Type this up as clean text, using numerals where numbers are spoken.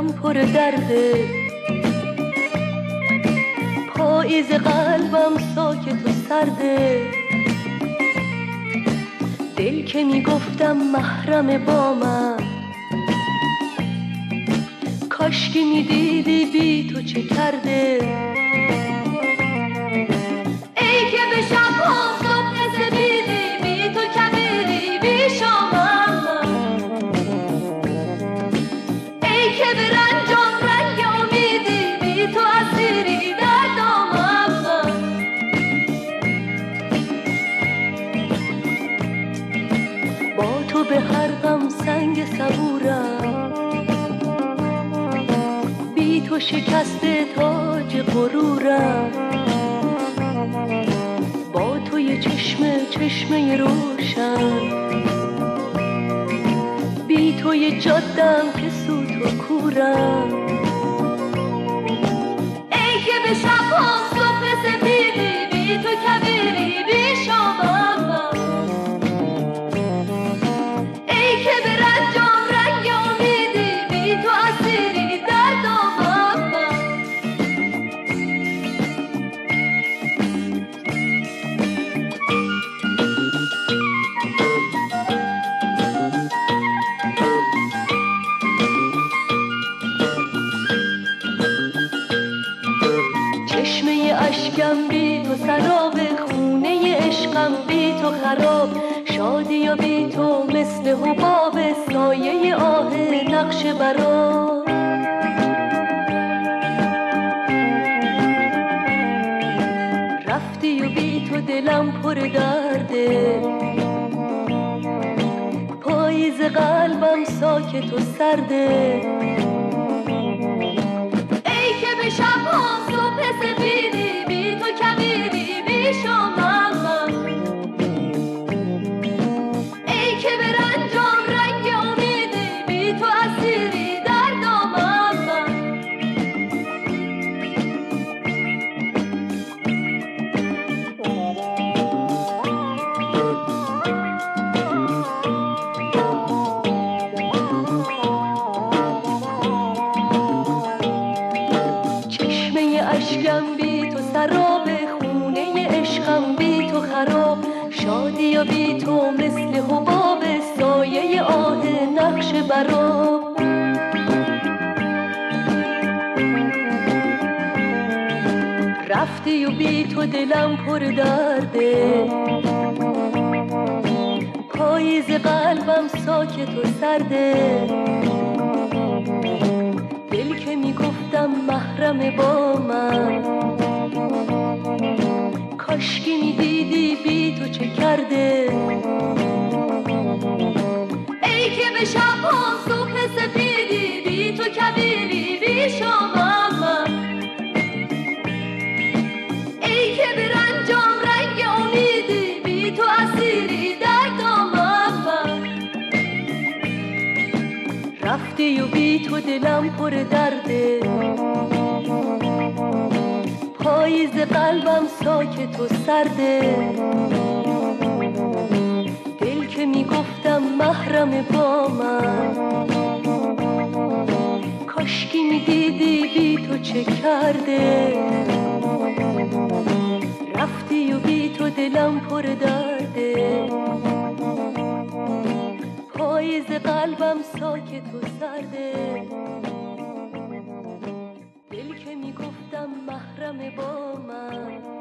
دلم پر درده، پاییز قلبم ساکت و سرده. دل که میگفتم محرم با من، کاشکی میدیدی بی تو چه کرده. ای که به شب‌ها صبح سپیدی، بی تو کبیری بی شامم. ای که به رنجام رنگ امیدی، بی تو اسیری در دامم. با تو به هر غم سنگ صبورم، بی تو شکسته تاج غرورم. با تو یه چشمه روشن، بی تو یه جادم که سوت و کورم. ای که به شب‌ها صبح سپیدی، بی تو کبیری بی شامم. ای که به رنجام رنگ امیدی، بی تو اسیری در دامم. چشمه اشکم بی تو سراب، خونه عشقم بی تو خراب. شادی و بی تو مثل حباب، سایه آه نقش برا. رفتی و بی تو دلم پر درده، پاییز قلبم ساکت و سرده. ای که به شب‌ها صبح سپیدی، بی تو کبیری بی شامم. ای که به رنجام رنگ امیدی، بی تو اسیری در دامم. اشکم بی تو سراب، خونه عشقم بی تو خراب. شادی و بی تو مثل حباب، سایه آه نقش برا. رفتی و بی تو دلم پر درده، پاییز قلبم ساکت و سرده. دل که میگفتم محرم با من، کاشکی میدیدی بی تو چه کرده. ای که به شب‌ها صبح سپیدی، بی تو کبیری بی شامم. ای که به رنجام رنگ امیدی، بی تو اسیری در دامم. رفتی و بی تو دلم پر درده، پاییز قلبم ساکت و سرده. دل که میگفتم محرم با من، کاشکی میدیدی بی تو چه کرده. رفتی و بی تو دلم پر درده، پاییز قلبم ساکت و سرده. دل که میگفتم محرم با من،